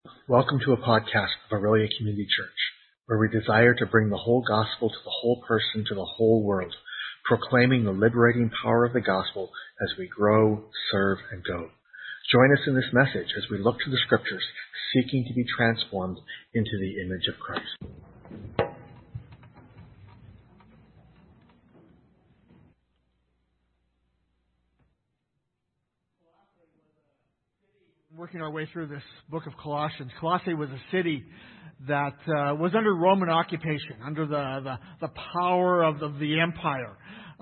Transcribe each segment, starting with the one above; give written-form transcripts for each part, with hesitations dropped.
Welcome to a podcast of Aurelia Community Church, where we desire to bring the whole gospel to the whole person, to the whole world, proclaiming the liberating power of the gospel as we grow, serve, and go. Join us in this message as we look to the scriptures, seeking to be transformed into the image of Christ. Working our way through this book of Colossians. Colossae was a city that was under Roman occupation, under the power of the empire.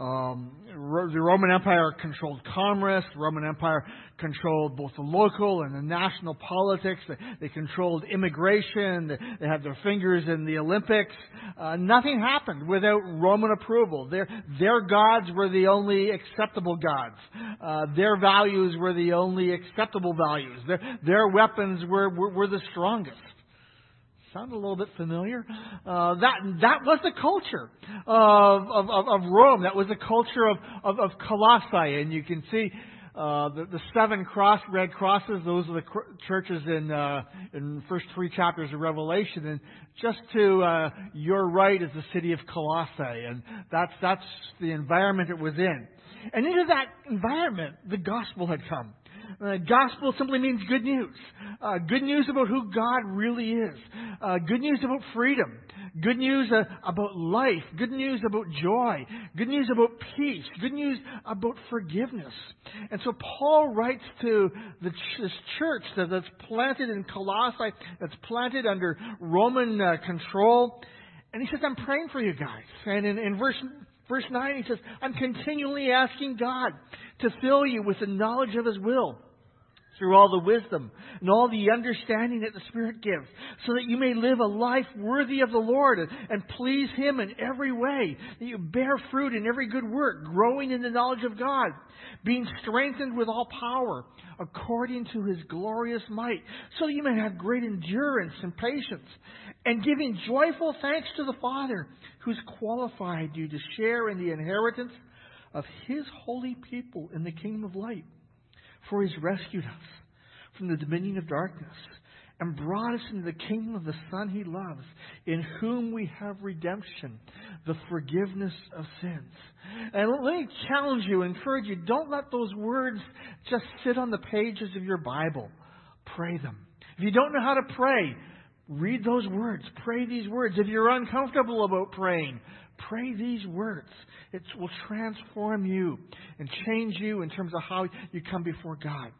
The Roman Empire controlled commerce. The Roman Empire controlled both the local and the national politics. They controlled immigration. They had their fingers in the Olympics. Nothing happened without Roman approval. Their gods were the only acceptable gods. Their values were the only acceptable values. Their weapons were the strongest. Sound a little bit familiar? That was the culture of Rome. That was the culture of Colossae. And you can see the seven red crosses. Those are the churches in the first three chapters of Revelation. And just to your right is the city of Colossae. And that's the environment it was in. And into that environment, the gospel had come. Gospel simply means good news. Good news about who God really is. Good news about freedom. Good news about life. Good news about joy. Good news about peace. Good news about forgiveness. And so Paul writes to this church that's planted in Colossae, that's planted under Roman control. And he says, I'm praying for you guys. And in Verse 9, he says, I'm continually asking God to fill you with the knowledge of His will through all the wisdom and all the understanding that the Spirit gives, so that you may live a life worthy of the Lord and please Him in every way, that you bear fruit in every good work, growing in the knowledge of God, being strengthened with all power according to His glorious might, so that you may have great endurance and patience, and giving joyful thanks to the Father who's qualified you to share in the inheritance of His holy people in the kingdom of light. For He's rescued us from the dominion of darkness and brought us into the kingdom of the Son He loves, in whom we have redemption, the forgiveness of sins. And let me challenge you, encourage you, don't let those words just sit on the pages of your Bible. Pray them. If you don't know how to pray, read those words. Pray these words. If you're uncomfortable about praying, pray these words. It will transform you and change you in terms of how you come before God.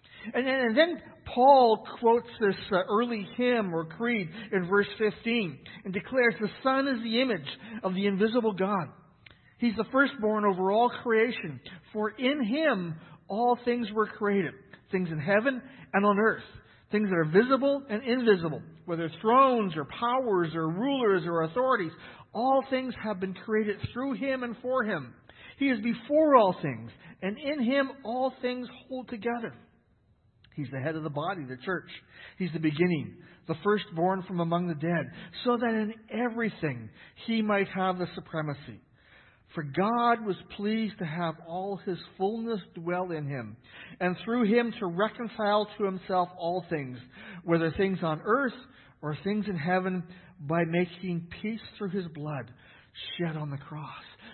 And then Paul quotes this early hymn or creed in verse 15 and declares, the Son is the image of the invisible God. He's the firstborn over all creation. For in Him all things were created, things in heaven and on earth, things that are visible and invisible, whether thrones or powers or rulers or authorities. All things have been created through Him and for Him. He is before all things, and in Him all things hold together. He's the head of the body, the church. He's the beginning, the firstborn from among the dead, so that in everything He might have the supremacy. For God was pleased to have all His fullness dwell in Him, and through Him to reconcile to Himself all things, whether things on earth or things in heaven, by making peace through His blood shed on the cross.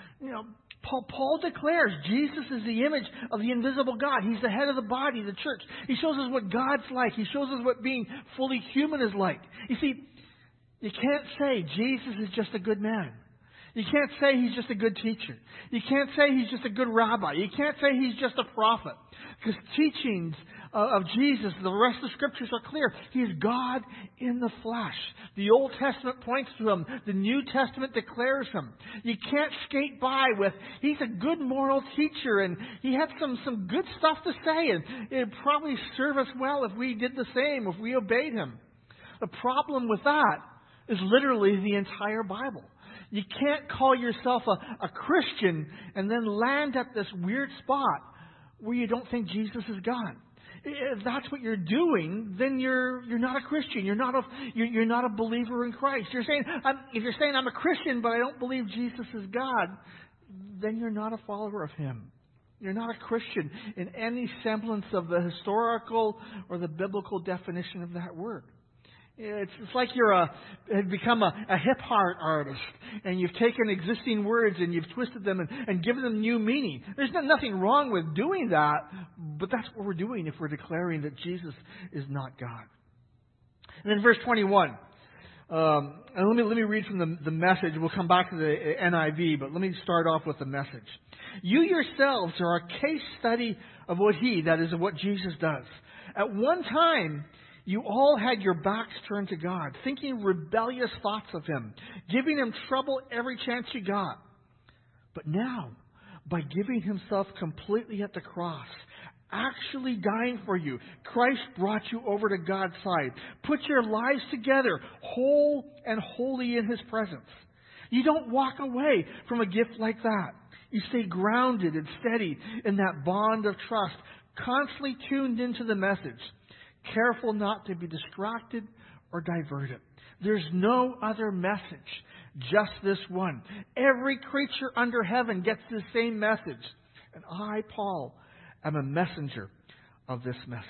Paul declares Jesus is the image of the invisible God. He's the head of the body, the church. He shows us what God's like. He shows us what being fully human is like. You see, you can't say Jesus is just a good man. You can't say He's just a good teacher. You can't say He's just a good rabbi. You can't say He's just a prophet. Because teachings of Jesus, the rest of the Scriptures are clear. He is God in the flesh. The Old Testament points to Him. The New Testament declares Him. You can't skate by with, He's a good moral teacher and He had some good stuff to say, and it would probably serve us well if we did the same, if we obeyed Him. The problem with that is literally the entire Bible. You can't call yourself a Christian and then land at this weird spot where you don't think Jesus is God. If that's what you're doing, then you're not a Christian. You're not a believer in Christ. If you're saying I'm a Christian but I don't believe Jesus is God, then you're not a follower of Him. You're not a Christian in any semblance of the historical or the biblical definition of that word. It's like have become a hip hop artist, and you've taken existing words and you've twisted them and given them new meaning. There's nothing wrong with doing that, but that's what we're doing if we're declaring that Jesus is not God. And then verse 21. And let me read from the Message. We'll come back to the NIV, but let me start off with the Message. You yourselves are a case study of what that is, of what Jesus does. At one time, you all had your backs turned to God, thinking rebellious thoughts of Him, giving Him trouble every chance you got. But now, by giving Himself completely at the cross, actually dying for you, Christ brought you over to God's side. Put your lives together, whole and holy in His presence. You don't walk away from a gift like that. You stay grounded and steady in that bond of trust, constantly tuned into the message. Careful not to be distracted or diverted. There's no other message, just this one. Every creature under heaven gets the same message. And I, Paul, am a messenger of this message.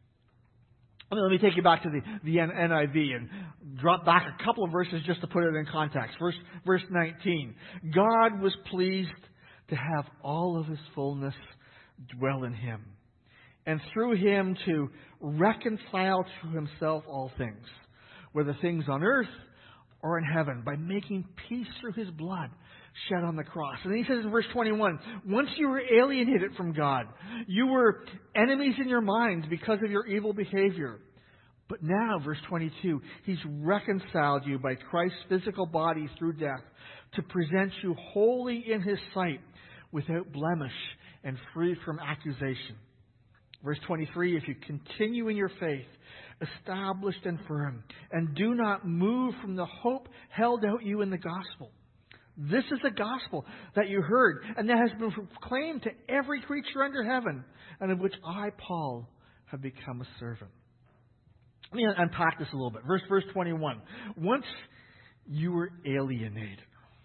Let me take you back to the NIV and drop back a couple of verses just to put it in context. Verse 19. God was pleased to have all of His fullness dwell in Him, and through Him to reconcile to Himself all things, whether things on earth or in heaven, by making peace through His blood shed on the cross. And then he says in verse 21, once you were alienated from God, you were enemies in your minds because of your evil behavior. But now, verse 22, He's reconciled you by Christ's physical body through death to present you holy in His sight, without blemish and free from accusation. Verse 23, if you continue in your faith, established and firm, and do not move from the hope held out you in the gospel. This is the gospel that you heard, and that has been proclaimed to every creature under heaven, and of which I, Paul, have become a servant. Let me unpack this a little bit. Verse 21. Once you were alienated.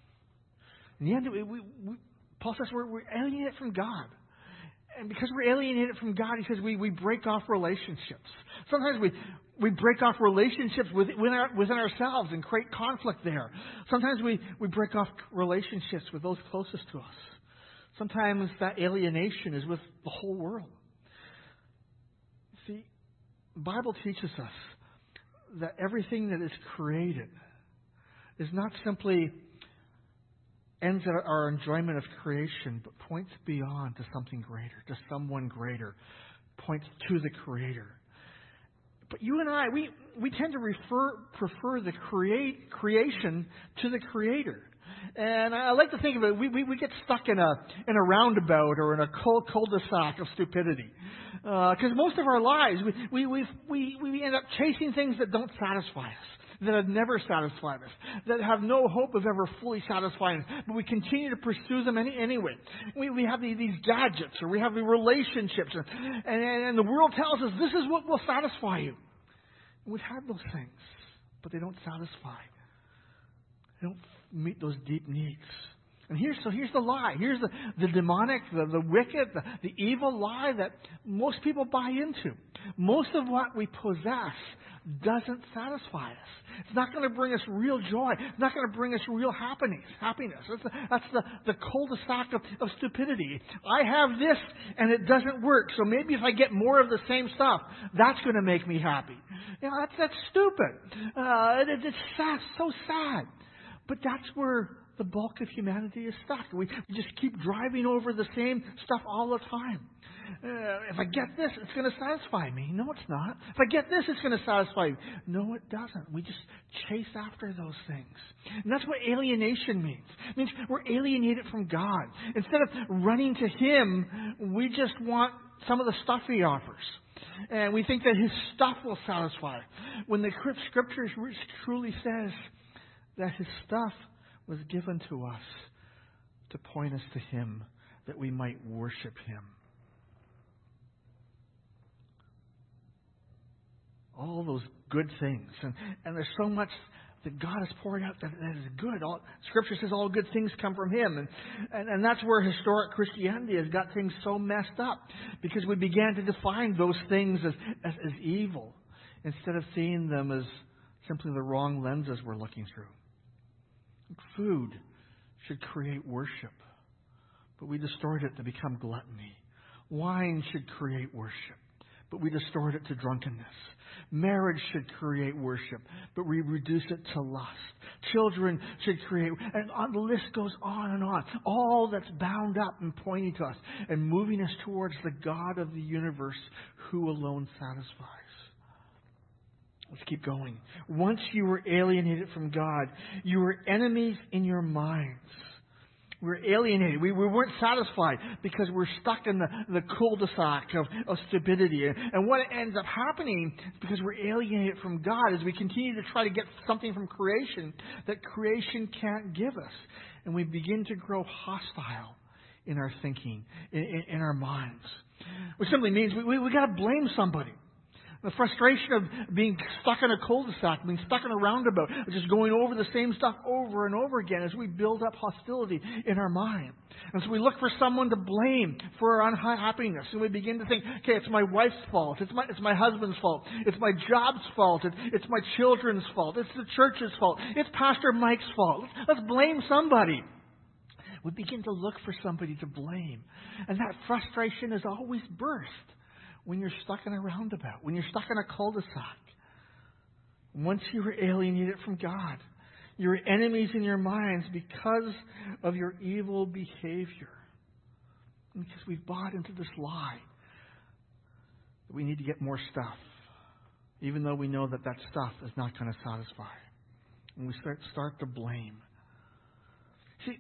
In the end, Paul says we're alienated from God. And because we're alienated from God, he says we break off relationships. Sometimes we break off relationships within ourselves and create conflict there. Sometimes we break off relationships with those closest to us. Sometimes that alienation is with the whole world. See, the Bible teaches us that everything that is created is not simply ends at our enjoyment of creation, but points beyond to something greater, to someone greater, points to the Creator. But you and I, we tend to prefer the creation to the Creator. And I like to think of it, we get stuck in a roundabout or in a cul-de-sac of stupidity. Because most of our lives, we end up chasing things that don't satisfy us, that have never satisfied us, that have no hope of ever fully satisfying us, but we continue to pursue them anyway. We have these gadgets, or we have the relationships, and the world tells us this is what will satisfy you. And we've had those things, but they don't satisfy. They don't meet those deep needs. And here's the lie. Here's the demonic, the wicked, the evil lie that most people buy into. Most of what we possess doesn't satisfy us. It's not going to bring us real joy. It's not going to bring us real happiness. That's the cul-de-sac of stupidity. I have this and it doesn't work. So maybe if I get more of the same stuff, that's going to make me happy. You know, that's stupid. It's sad, so sad. But that's where the bulk of humanity is stuck. We just keep driving over the same stuff all the time. If I get this, it's going to satisfy me. No, it's not. If I get this, it's going to satisfy me. No, it doesn't. We just chase after those things. And that's what alienation means. It means we're alienated from God. Instead of running to Him, we just want some of the stuff He offers. And we think that His stuff will satisfy. When the Scripture truly says that His stuff was given to us to point us to Him, that we might worship Him. All those good things. And there's so much that God has poured out that is good. Scripture says all good things come from Him. And that's where historic Christianity has got things so messed up. Because we began to define those things as evil, instead of seeing them as simply the wrong lenses we're looking through. Food should create worship, but we distort it to become gluttony. Wine should create worship, but we distort it to drunkenness. Marriage should create worship, but we reduce it to lust. Children should create, and the list goes on and on. All that's bound up and pointing to us and moving us towards the God of the universe who alone satisfies. Let's keep going. Once you were alienated from God, you were enemies in your minds. We were alienated. We weren't satisfied because we're stuck in the cul-de-sac of stupidity. And what ends up happening is because we're alienated from God as we continue to try to get something from creation that creation can't give us. And we begin to grow hostile in our thinking, in our minds. Which simply means we got to blame somebody. The frustration of being stuck in a cul-de-sac, being stuck in a roundabout, just going over the same stuff over and over again as we build up hostility in our mind. And so we look for someone to blame for our unhappiness. And we begin to think, okay, it's my wife's fault. It's my husband's fault. It's my job's fault. It's my children's fault. It's the church's fault. It's Pastor Mike's fault. Let's blame somebody. We begin to look for somebody to blame. And that frustration is always birthed when you're stuck in a roundabout, when you're stuck in a cul-de-sac. Once you were alienated from God, you were enemies in your minds because of your evil behavior. Because we've bought into this lie that we need to get more stuff, even though we know that stuff is not going to satisfy. And we start to blame. See,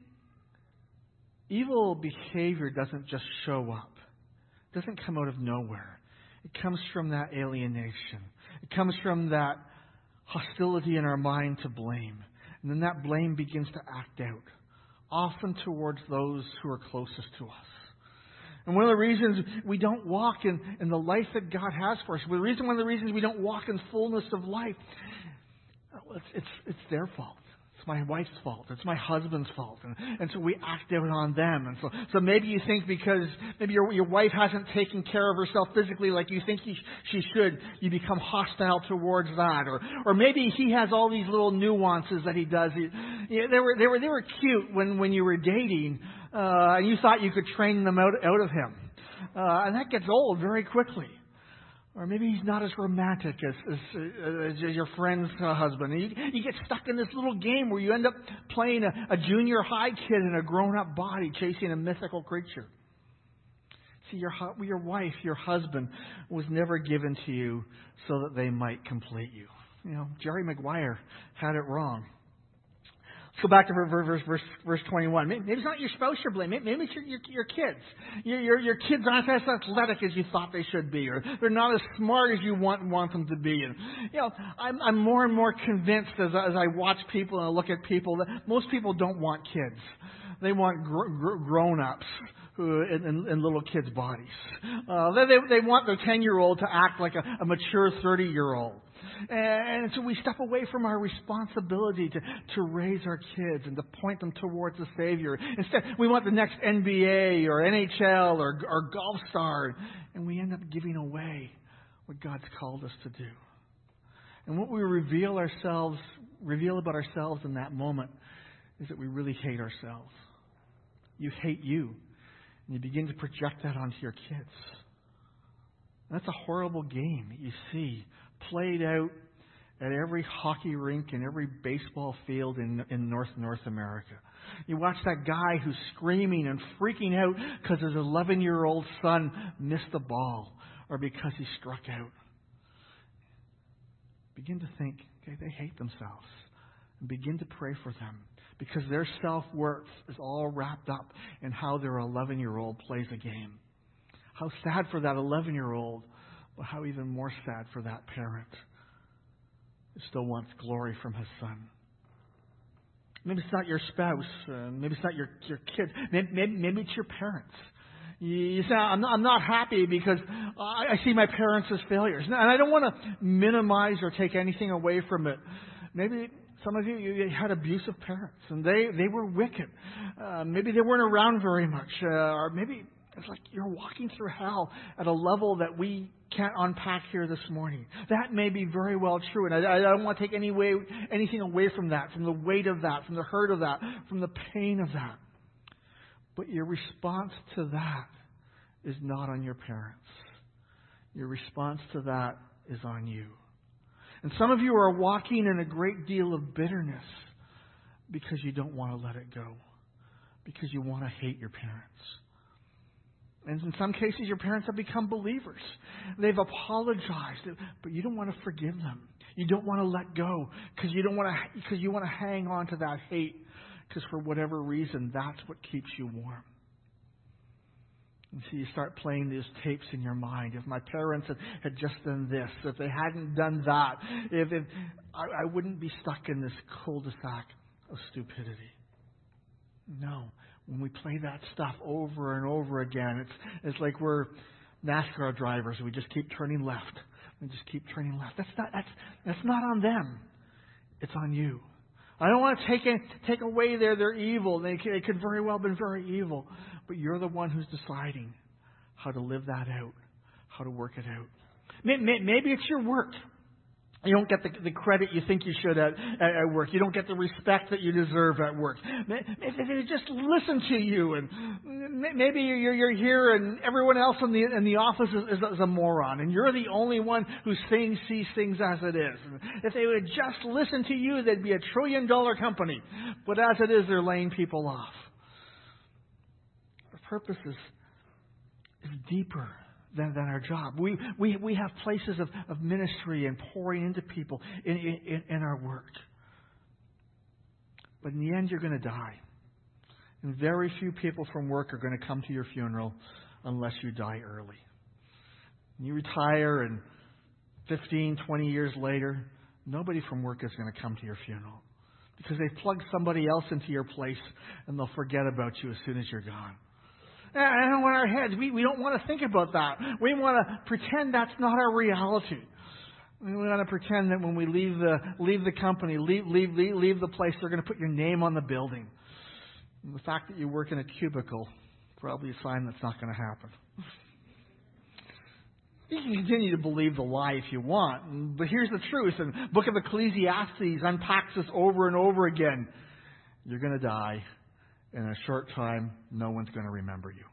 evil behavior doesn't just show up. It doesn't come out of nowhere. It comes from that alienation. It comes from that hostility in our mind to blame. And then that blame begins to act out, often towards those who are closest to us. And one of the reasons we don't walk in the life that God has for us, one of the reasons we don't walk in fullness of life, it's their fault. It's my wife's fault. It's my husband's fault. And so we act out on them. And so maybe you think because maybe your wife hasn't taken care of herself physically like you think she should, you become hostile towards that. Or maybe he has all these little nuances that he does. They were cute when you were dating, and you thought you could train them out of him. And that gets old very quickly. Or maybe he's not as romantic as your friend's husband. And you get stuck in this little game where you end up playing a junior high kid in a grown-up body chasing a mythical creature. See, your wife, your husband, was never given to you so that they might complete you. You know, Jerry Maguire had it wrong. Let's go back to verse 21. Maybe it's not your spouse you're blaming. Maybe it's your kids. Your kids aren't as athletic as you thought they should be, or they're not as smart as you want them to be. And I'm more and more convinced as I watch people and I look at people that most people don't want kids. They want grown-ups in little kids' bodies. They want their 10-year-old to act like a mature 30-year-old. And so we step away from our responsibility to raise our kids and to point them towards the Savior. Instead, we want the next NBA or NHL or golf star. And we end up giving away what God's called us to do. And what we reveal about ourselves in that moment is that we really hate ourselves. You hate you. And you begin to project that onto your kids. And that's a horrible game that you see played out at every hockey rink and every baseball field in North America. You watch that guy who's screaming and freaking out because his 11-year-old son missed the ball or because he struck out. Begin to think, okay, they hate themselves. And begin to pray for them because their self-worth is all wrapped up in how their 11-year-old plays a game. How sad for that 11-year-old. But how even more sad for that parent who still wants glory from his son. Maybe it's not your spouse. Maybe it's not your kids. Maybe it's your parents. You say, I'm not happy because I see my parents as failures. And I don't want to minimize or take anything away from it. Maybe some of you had abusive parents and they were wicked. Maybe they weren't around very much. Or maybe It's like you're walking through hell at a level that we can't unpack here this morning. That may be very well true, and I don't want to take anything away from that, from the weight of that, from the hurt of that, from the pain of that. But your response to that is not on your parents. Your response to that is on you. And some of you are walking in a great deal of bitterness because you don't want to let it go, because you want to hate your parents. And in some cases, your parents have become believers. They've apologized, but you don't want to forgive them. You don't want to let go because you want to hang on to that hate, because for whatever reason, that's what keeps you warm. And so you start playing these tapes in your mind. If my parents had just done this, if they hadn't done that, if I wouldn't be stuck in this cul-de-sac of stupidity. No. When we play that stuff over and over again, it's like we're NASCAR drivers. We just keep turning left. We just keep turning left. That's not on them. It's on you. I don't want to take away their evil. They could very well have been very evil. But you're the one who's deciding how to live that out, how to work it out. Maybe it's your work. You don't get the credit you think you should at work. You don't get the respect that you deserve at work. Maybe they just listen to you, and maybe you're here, and everyone else in the office is a moron, and you're the only one who sees things as it is. And if they would just listen to you, they'd be $1 trillion company. But as it is, they're laying people off. Our purpose is deeper than our job. We have places of ministry and pouring into people in our work. But in the end, you're going to die. And very few people from work are going to come to your funeral unless you die early. And you retire, and 15, 20 years later, nobody from work is going to come to your funeral, because they've plugged somebody else into your place, and they'll forget about you as soon as you're gone. And in our heads, we don't want to think about that. We want to pretend that's not our reality. We want to pretend that when we leave the company, leave the place, they're going to put your name on the building. And the fact that you work in a cubicle, probably a sign that's not going to happen. You can continue to believe the lie if you want, but here's the truth. And the book of Ecclesiastes unpacks this over and over again. You're going to die. In a short time, no one's going to remember you.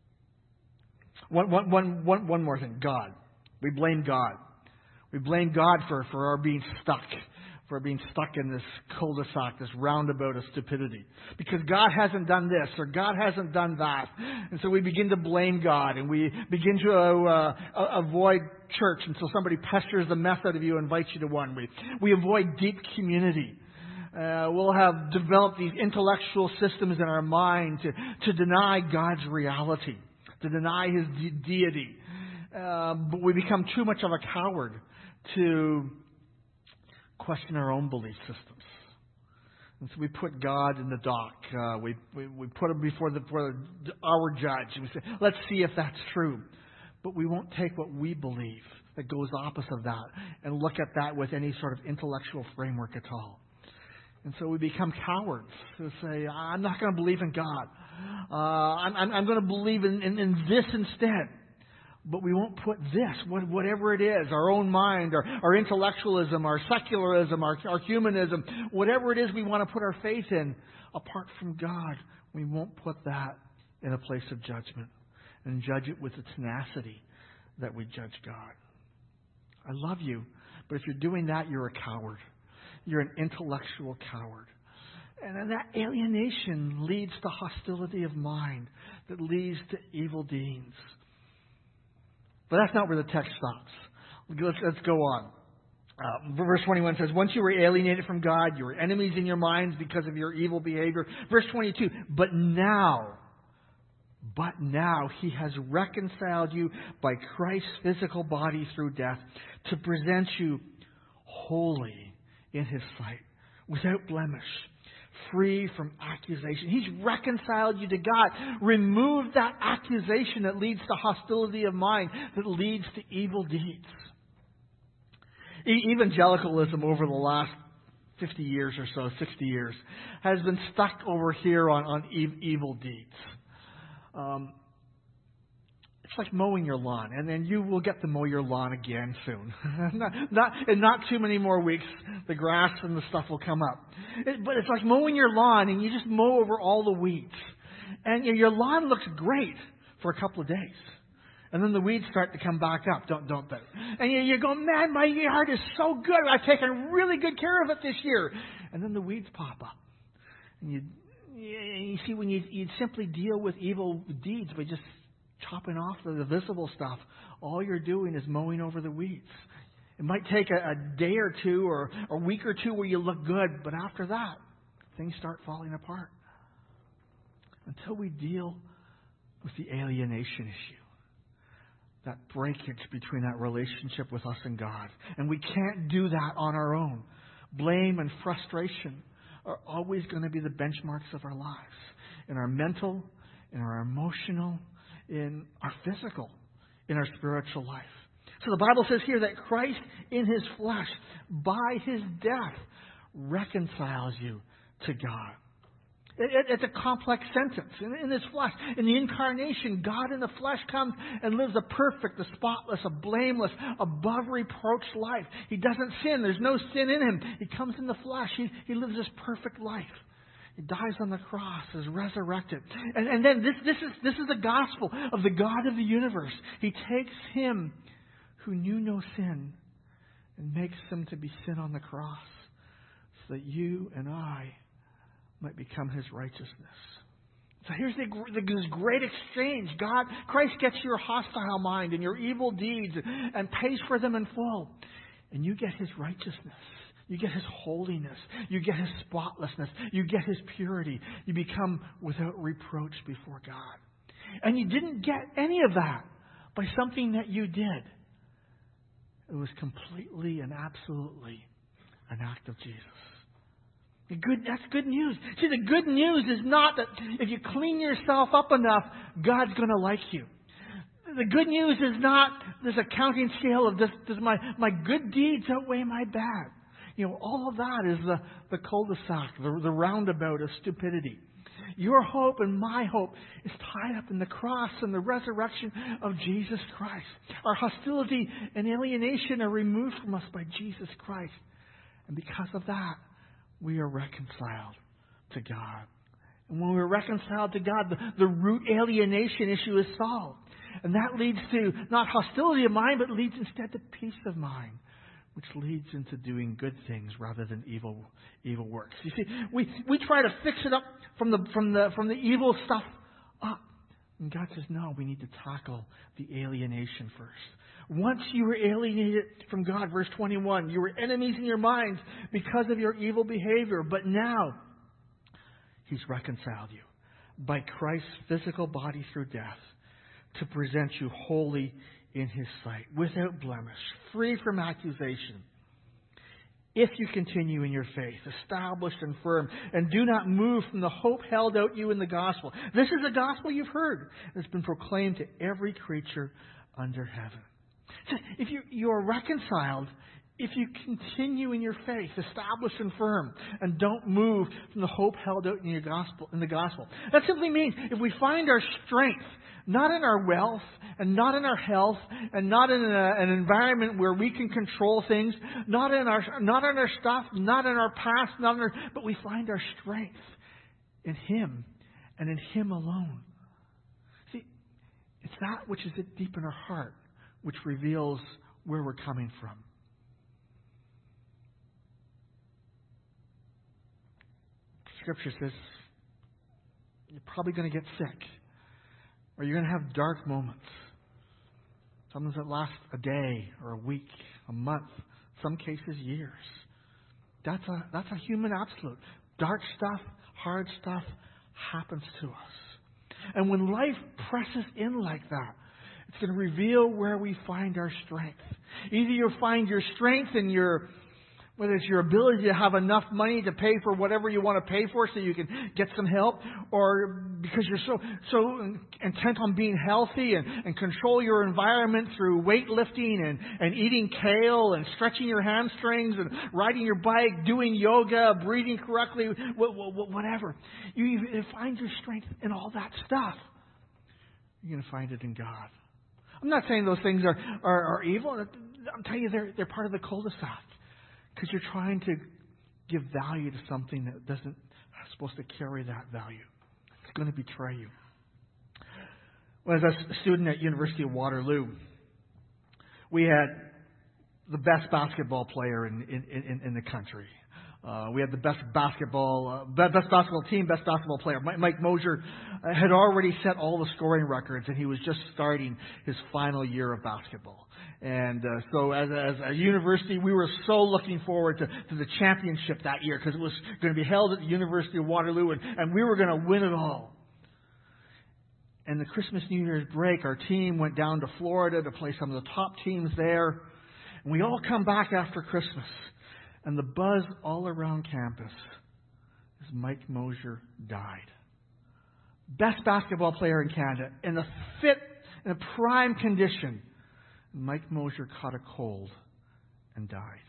One more thing. God. We blame God. We blame God for our being stuck. For being stuck in this cul-de-sac, this roundabout of stupidity. Because God hasn't done this, or God hasn't done that. And so we begin to blame God, and we begin to avoid church until somebody pesters the mess out of you and invites you to one. We avoid deep community. We'll have developed these intellectual systems in our mind to deny God's reality, to deny His deity. But we become too much of a coward to question our own belief systems. And so we put God in the dock. We put Him before our judge. And we say, let's see if that's true. But we won't take what we believe that goes opposite of that and look at that with any sort of intellectual framework at all. And so we become cowards who say, I'm not going to believe in God. I'm going to believe in this instead. But we won't put this, whatever it is, our own mind, our intellectualism, our secularism, our humanism, whatever it is we want to put our faith in, apart from God, we won't put that in a place of judgment and judge it with the tenacity that we judge God. I love you, but if you're doing that, you're a coward. You're an intellectual coward. And then that alienation leads to hostility of mind that leads to evil deeds. But that's not where the text stops. Let's go on. Verse 21 says, once you were alienated from God, you were enemies in your minds because of your evil behavior. Verse 22, but now He has reconciled you by Christ's physical body through death to present you holy in His sight, without blemish, free from accusation. He's reconciled you to God. Remove that accusation that leads to hostility of mind, that leads to evil deeds. Evangelicalism over the last 50 years or so, 60 years, has been stuck over here on evil deeds. It's like mowing your lawn, and then you will get to mow your lawn again soon. In not too many more weeks, the grass and the stuff will come up. But it's like mowing your lawn, and you just mow over all the weeds. And your lawn looks great for a couple of days. And then the weeds start to come back up, don't they? And you go, man, my yard is so good. I've taken really good care of it this year. And then the weeds pop up. And you see, when you'd simply deal with evil deeds by just chopping off the visible stuff, all you're doing is mowing over the weeds. It might take a day or two or a week or two where you look good, but after that, things start falling apart. Until we deal with the alienation issue. That breakage between that relationship with us and God. And we can't do that on our own. Blame and frustration are always going to be the benchmarks of our lives. In our mental, in our emotional, in our physical, in our spiritual life. So the Bible says here that Christ in His flesh, by His death, reconciles you to God. It's a complex sentence. In His flesh, in the incarnation, God in the flesh comes and lives a perfect, a spotless, a blameless, above reproach life. He doesn't sin. There's no sin in Him. He comes in the flesh. He lives this perfect life. He dies on the cross, is resurrected. And then this is the gospel of the God of the universe. He takes Him who knew no sin and makes Him to be sin on the cross so that you and I might become His righteousness. So here's this great exchange. Christ gets your hostile mind and your evil deeds and pays for them in full. And you get His righteousness. You get His holiness. You get His spotlessness. You get His purity. You become without reproach before God. And you didn't get any of that by something that you did. It was completely and absolutely an act of Jesus. That's good news. See, the good news is not that if you clean yourself up enough, God's going to like you. The good news is not this accounting scale of does my good deeds outweigh my bad. All of that is the cul-de-sac, the roundabout of stupidity. Your hope and my hope is tied up in the cross and the resurrection of Jesus Christ. Our hostility and alienation are removed from us by Jesus Christ. And because of that, we are reconciled to God. And when we're reconciled to God, the root alienation issue is solved. And that leads to not hostility of mind, but leads instead to peace of mind, which leads into doing good things rather than evil works. You see, we try to fix it up from the evil stuff up. And God says, no, we need to tackle the alienation first. Once you were alienated from God, verse 21, you were enemies in your minds because of your evil behavior. But now, He's reconciled you by Christ's physical body through death to present you holy in His sight, without blemish, free from accusation. If you continue in your faith, established and firm, and do not move from the hope held out you in the gospel. This is the gospel you've heard. It's been proclaimed to every creature under heaven. So if you are reconciled, if you continue in your faith, established and firm, and don't move from the hope held out in the gospel. That simply means if we find our strength, not in our wealth, and not in our health, and not in an environment where we can control things, not in our stuff, not in our past, but we find our strength in Him and in Him alone. See, it's that which is deep in our heart which reveals where we're coming from. Scripture says you're probably going to get sick, or you're going to have dark moments. Some that last a day or a week, a month, some cases years. That's a human absolute. Dark stuff, hard stuff happens to us. And when life presses in like that, it's going to reveal where we find our strength. Either you'll find your strength in whether it's your ability to have enough money to pay for whatever you want to pay for so you can get some help, or because you're so intent on being healthy and control your environment through weightlifting and eating kale and stretching your hamstrings and riding your bike, doing yoga, breathing correctly, whatever. You find your strength in all that stuff. You're going to find it in God. I'm not saying those things are evil. I'm telling you, they're part of the cul-de-sac. Because you're trying to give value to something that doesn't supposed to carry that value. It's going to betray you. When I was a student at University of Waterloo, we had the best basketball player in the country. We had the best basketball team, best basketball player. Mike Mosier had already set all the scoring records, and he was just starting his final year of basketball. And so as a university, we were so looking forward to the championship that year because it was going to be held at the University of Waterloo, and we were going to win it all. And the Christmas New Year's break, our team went down to Florida to play some of the top teams there. And we all come back after Christmas. And the buzz all around campus is Mike Mosier died. Best basketball player in Canada. In a prime condition. Mike Mosier caught a cold and died.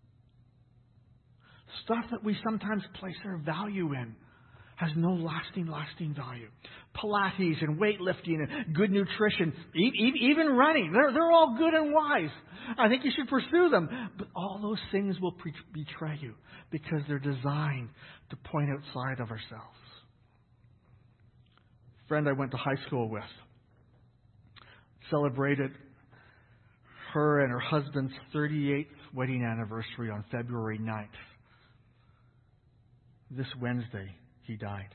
Stuff that we sometimes place our value in has no lasting value. Pilates and weightlifting and good nutrition, even running, they're all good and wise. I think you should pursue them. But all those things will betray you because they're designed to point outside of ourselves. A friend I went to high school with celebrated her and her husband's 38th wedding anniversary on February 9th. This Wednesday, he died.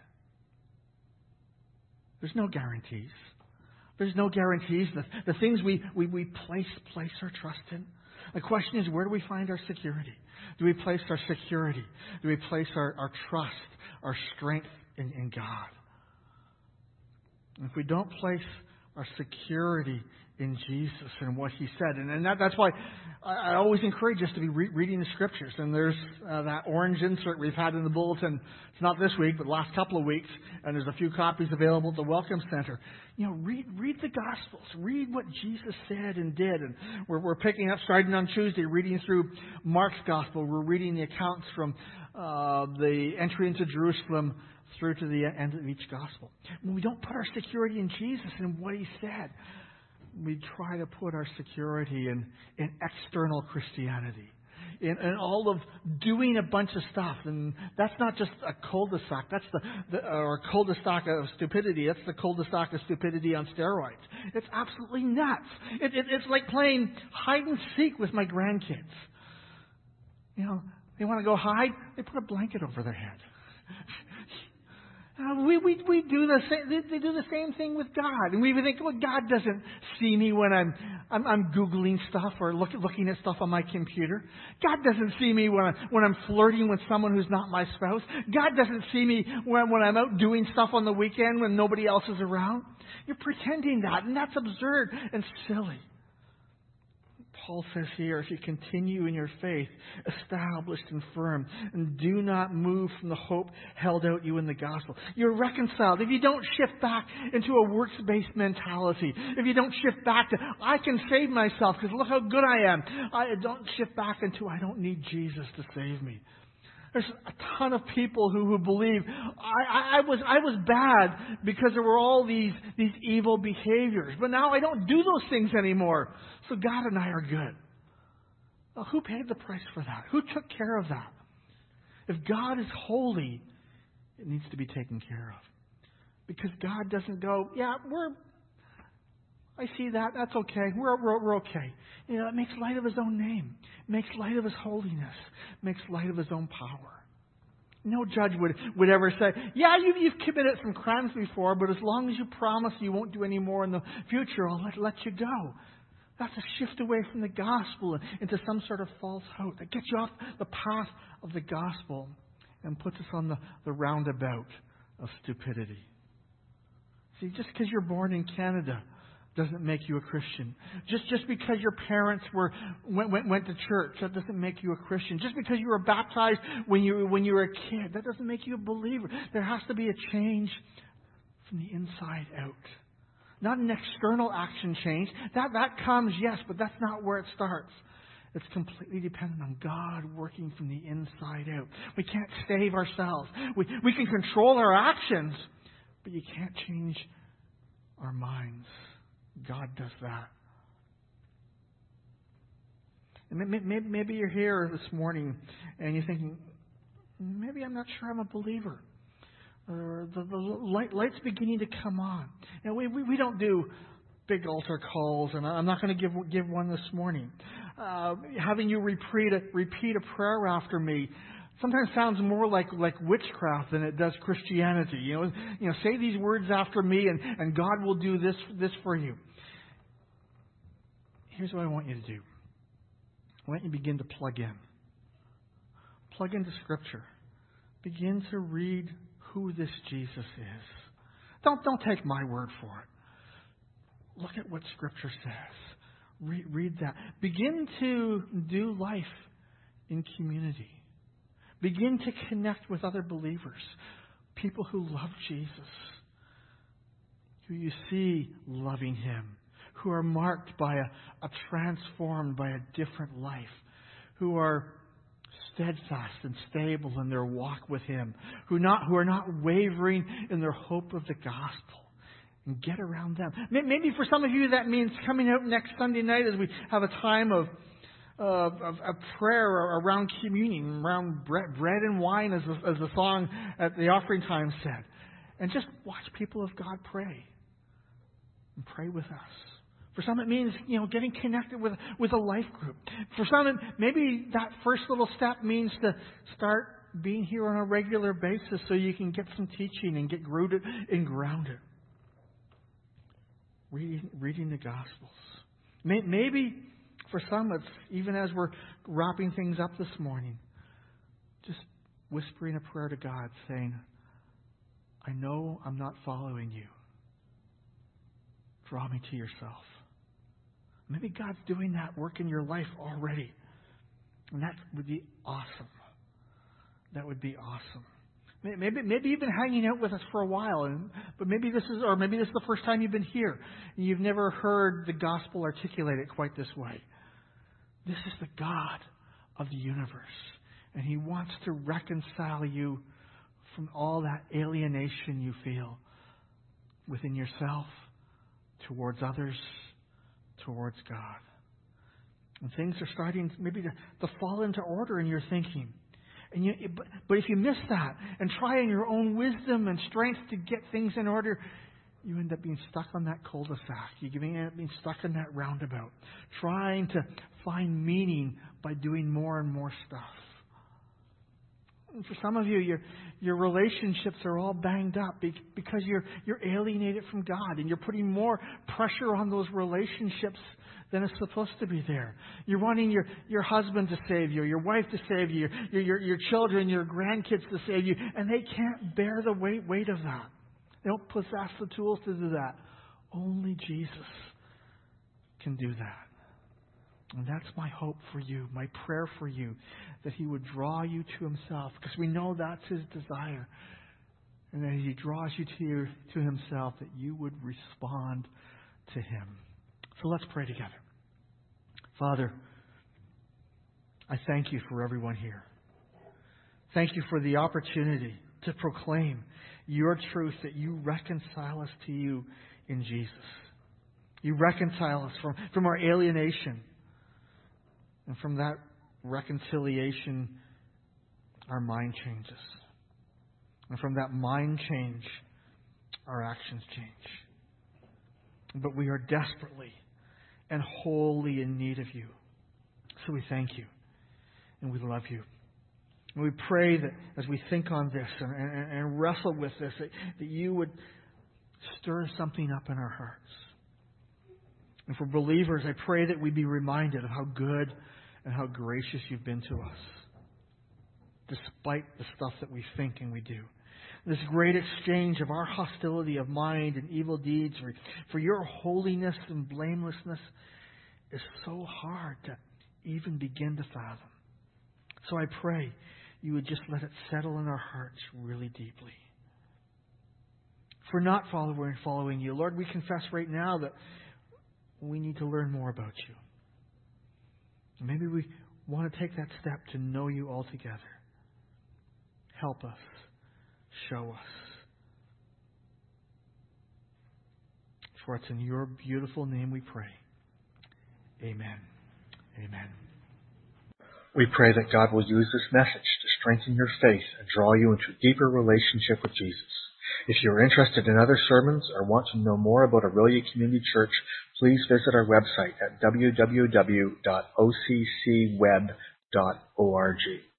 There's no guarantees. There's no guarantees. The things we place our trust in. The question is, where do we find our security? Do we place our security? Do we place our trust, our strength in God? And if we don't place our security in Jesus and what He said. And that's why I always encourage us to be reading the Scriptures. And there's that orange insert we've had in the bulletin. It's not this week, but the last couple of weeks. And there's a few copies available at the Welcome Center. Read the Gospels. Read what Jesus said and did. And we're picking up, starting on Tuesday, reading through Mark's Gospel. We're reading the accounts from the entry into Jerusalem through to the end of each Gospel. When we don't put our security in Jesus and what He said, we try to put our security in external Christianity, in all of doing a bunch of stuff. And that's not just a cul-de-sac. That's or cul-de-sac of stupidity. That's the cul-de-sac of stupidity on steroids. It's absolutely nuts. It's like playing hide and seek with my grandkids. They want to go hide. They put a blanket over their head. We do the same. They do the same thing with God, and we even think, well, God doesn't see me when I'm googling stuff or looking at stuff on my computer. God doesn't see me when I'm flirting with someone who's not my spouse. God doesn't see me when I'm out doing stuff on the weekend when nobody else is around. You're pretending that, and that's absurd and silly. Paul says here, if you continue in your faith, established and firm, and do not move from the hope held out you in the gospel. You're reconciled. If you don't shift back into a works-based mentality, if you don't shift back to, I can save myself because look how good I am. I don't shift back into, I don't need Jesus to save me. There's a ton of people who believe I was bad because there were all these evil behaviors. But now I don't do those things anymore. So God and I are good. Well, who paid the price for that? Who took care of that? If God is holy, it needs to be taken care of. Because God doesn't go, I see that. That's okay. We're okay. It makes light of His own name. Makes light of His holiness. Makes light of His own power. No judge would ever say, you've committed some crimes before, but as long as you promise you won't do any more in the future, I'll let you go. That's a shift away from the gospel into some sort of false hope that gets you off the path of the gospel and puts us on the roundabout of stupidity. See, just because you're born in Canada doesn't make you a Christian. Just because your parents went to church, that doesn't make you a Christian. Just because you were baptized when you were a kid, that doesn't make you a believer. There has to be a change from the inside out. Not an external action change. That comes, yes, but that's not where it starts. It's completely dependent on God working from the inside out. We can't save ourselves. We can control our actions, but you can't change our minds. God does that And maybe you're here this morning and you're thinking, maybe I'm not sure I'm a believer. Or the light's beginning to come on. And we don't do big altar calls, and I'm not going to give one this morning. Having you repeat a prayer after me sometimes sounds more like witchcraft than it does Christianity. You know, say these words after me, and God will do this for you. Here's what I want you to do. I want you to begin to plug in. Plug into Scripture. Begin to read who this Jesus is. Don't take my word for it. Look at what Scripture says. Read that. Begin to do life in community. Begin to connect with other believers, people who love Jesus, who you see loving Him, who are marked by transformed by a different life, who are steadfast and stable in their walk with Him, who are not wavering in their hope of the gospel. And get around them. Maybe for some of you that means coming out next Sunday night as we have a time of prayer around communion, around bread and wine, as the song at the offering time said. And just watch people of God pray. And pray with us. For some it means, getting connected with a life group. For some, maybe that first little step means to start being here on a regular basis so you can get some teaching and get rooted and grounded. Reading the Gospels. Maybe for some, it's even as we're wrapping things up this morning, just whispering a prayer to God saying, I know I'm not following you. Draw me to yourself. Maybe God's doing that work in your life already. And that would be awesome. That would be awesome. Maybe you've been hanging out with us for a while, but maybe this is the first time you've been here. And you've never heard the gospel articulated quite this way. This is the God of the universe. And He wants to reconcile you from all that alienation you feel within yourself, towards others, towards God. And things are starting maybe to fall into order in your thinking. But if you miss that and try in your own wisdom and strength to get things in order, you end up being stuck on that cul-de-sac. You end up being stuck in that roundabout, trying to find meaning by doing more and more stuff. And for some of you, your relationships are all banged up because you're alienated from God, and you're putting more pressure on those relationships than is supposed to be there. You're wanting your husband to save you, your wife to save you, your children, your grandkids to save you, and they can't bear the weight of that. They don't possess the tools to do that. Only Jesus can do that. And that's my hope for you, my prayer for you, that He would draw you to Himself, because we know that's His desire. And that He draws you to Himself, that you would respond to Him. So let's pray together. Father, I thank You for everyone here. Thank You for the opportunity to proclaim Your truth, that You reconcile us to You in Jesus. You reconcile us from our alienation. And from that reconciliation, our mind changes. And from that mind change, our actions change. But we are desperately and wholly in need of You. So we thank You. And we love You. And we pray that as we think on this and wrestle with this, that You would stir something up in our hearts. And for believers, I pray that we be reminded of how good and how gracious You've been to us, despite the stuff that we think and we do. This great exchange of our hostility of mind and evil deeds for Your holiness and blamelessness is so hard to even begin to fathom. So I pray You would just let it settle in our hearts really deeply. If we're not following You, Lord, we confess right now that we need to learn more about You. Maybe we want to take that step to know You altogether. Help us. Show us. For it's in Your beautiful name we pray. Amen. Amen. We pray that God will use this message to strengthen your faith and draw you into a deeper relationship with Jesus. If you are interested in other sermons or want to know more about Aurelia Community Church, please visit our website at www.occweb.org.